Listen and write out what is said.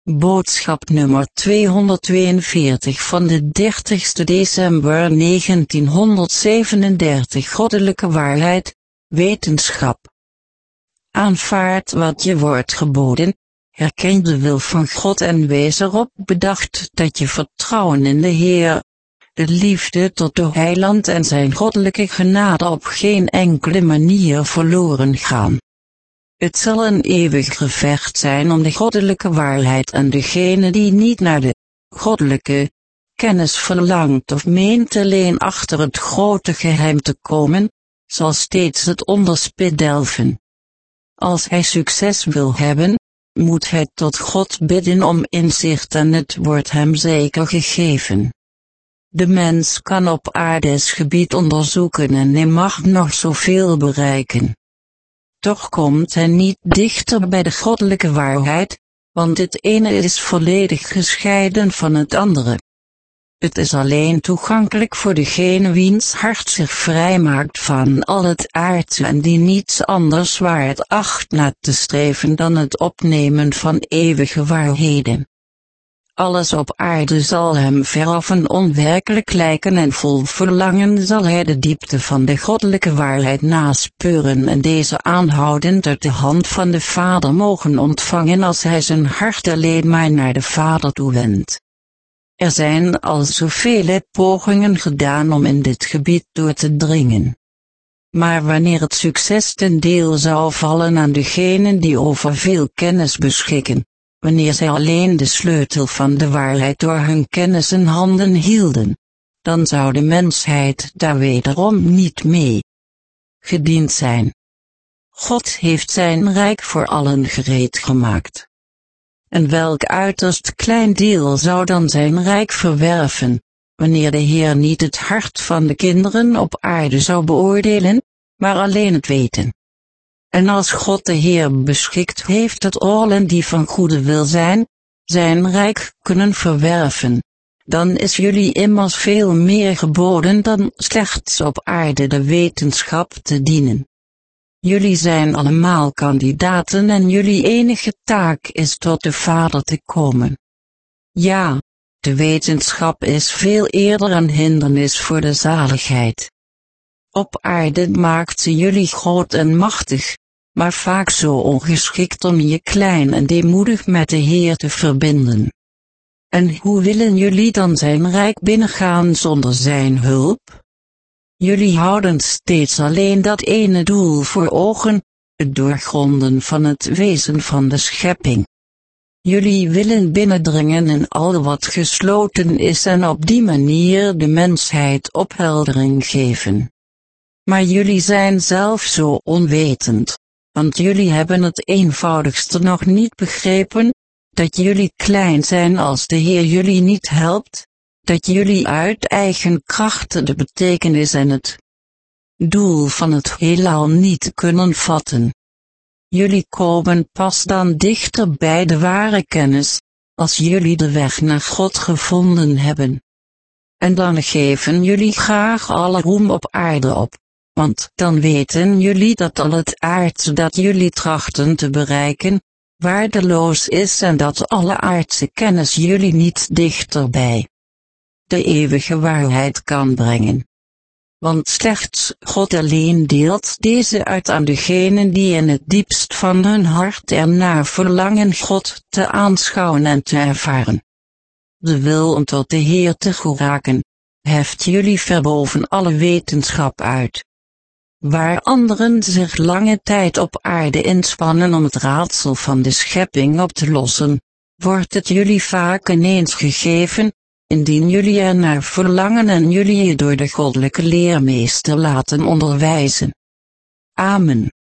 Boodschap nummer 242 van de 30 december 1937. Goddelijke waarheid, wetenschap. Aanvaard wat je wordt geboden, herken de wil van God en wees erop bedacht dat je vertrouwen in de Heer, de liefde tot de Heiland en zijn goddelijke genade op geen enkele manier verloren gaan. Het zal een eeuwig gevecht zijn om de goddelijke waarheid en degene die niet naar de goddelijke kennis verlangt of meent alleen achter het grote geheim te komen, zal steeds het onderspit delven. Als hij succes wil hebben, moet hij tot God bidden om inzicht en het wordt hem zeker gegeven. De mens kan op aardes gebied onderzoeken en hij mag nog zoveel bereiken. Toch komt hij niet dichter bij de goddelijke waarheid, want het ene is volledig gescheiden van het andere. Het is alleen toegankelijk voor degene wiens hart zich vrijmaakt van al het aardse en die niets anders waard acht na te streven dan het opnemen van eeuwige waarheden. Alles op aarde zal hem veraf onwerkelijk lijken en vol verlangen zal hij de diepte van de goddelijke waarheid naspeuren en deze aanhoudend uit de hand van de Vader mogen ontvangen als hij zijn hart alleen maar naar de Vader toewendt. Er zijn al zoveel pogingen gedaan om in dit gebied door te dringen. Maar wanneer het succes ten deel zou vallen aan degenen die over veel kennis beschikken, wanneer zij alleen de sleutel van de waarheid door hun kennis in handen hielden, dan zou de mensheid daar wederom niet mee gediend zijn. God heeft zijn rijk voor allen gereed gemaakt. En welk uiterst klein deel zou dan zijn rijk verwerven, wanneer de Heer niet het hart van de kinderen op aarde zou beoordelen, maar alleen het weten. En als God de Heer beschikt heeft dat allen die van goede wil zijn rijk kunnen verwerven, dan is jullie immers veel meer geboden dan slechts op aarde de wetenschap te dienen. Jullie zijn allemaal kandidaten en jullie enige taak is tot de Vader te komen. Ja, de wetenschap is veel eerder een hindernis voor de zaligheid. Op aarde maakt ze jullie groot en machtig, maar vaak zo ongeschikt om je klein en deemoedig met de Heer te verbinden. En hoe willen jullie dan zijn rijk binnengaan zonder zijn hulp? Jullie houden steeds alleen dat ene doel voor ogen, het doorgronden van het wezen van de schepping. Jullie willen binnendringen in al wat gesloten is en op die manier de mensheid opheldering geven. Maar jullie zijn zelf zo onwetend, want jullie hebben het eenvoudigste nog niet begrepen, dat jullie klein zijn als de Heer jullie niet helpt, dat jullie uit eigen krachten de betekenis en het doel van het heelal niet kunnen vatten. Jullie komen pas dan dichter bij de ware kennis, als jullie de weg naar God gevonden hebben. En dan geven jullie graag alle roem op aarde op, want dan weten jullie dat al het aardse dat jullie trachten te bereiken, waardeloos is en dat alle aardse kennis jullie niet dichterbij de eeuwige waarheid kan brengen. Want slechts God alleen deelt deze uit aan degenen die in het diepst van hun hart ernaar verlangen God te aanschouwen en te ervaren. De wil om tot de Heer te geraken, heft jullie ver boven alle wetenschap uit. Waar anderen zich lange tijd op aarde inspannen om het raadsel van de schepping op te lossen, wordt het jullie vaak ineens gegeven, indien jullie er naar verlangen en jullie je door de goddelijke leermeester laten onderwijzen. Amen.